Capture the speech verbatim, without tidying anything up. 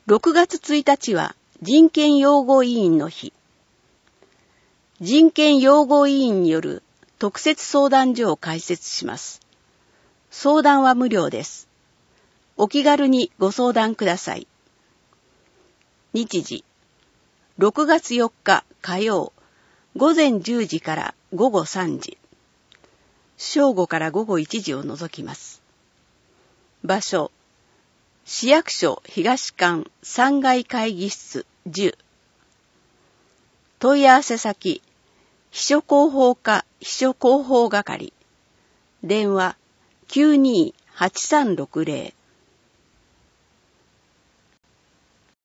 ろくがつついたちは人権擁護委員の日。人権擁護委員による特設相談所を開設します。相談は無料です。お気軽にご相談ください。日時、ろくがつよっか火曜、午前じゅうじから午後さんじ。正午から午後いちじを除きます。場所、市役所東館さんがい会議室じゅう。問い合わせ先、秘書広報課秘書広報係。電話 きゅうにーはちさんろくぜろ